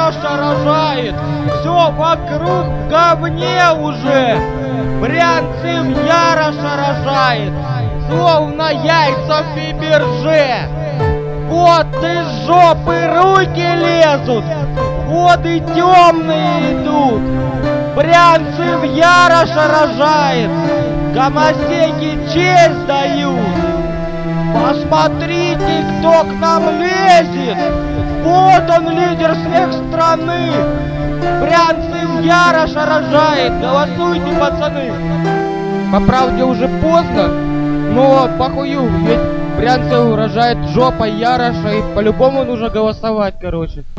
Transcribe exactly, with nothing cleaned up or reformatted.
Яроша рожает. Все вокруг в говне уже. Брянцев Яроша рожает, словно яйца в биберже. Вот из жопы руки лезут, воды темные идут. Брянцев Яроша рожает, гомосеки честь дают. Посмотрите, кто к нам лезет. Вот он, лидер смех страны. Брянцев Яроша рожает. Голосуйте, пацаны. По правде уже поздно, но похую, ведь Брянцев рожает жопа Яроша, и по-любому нужно голосовать, короче.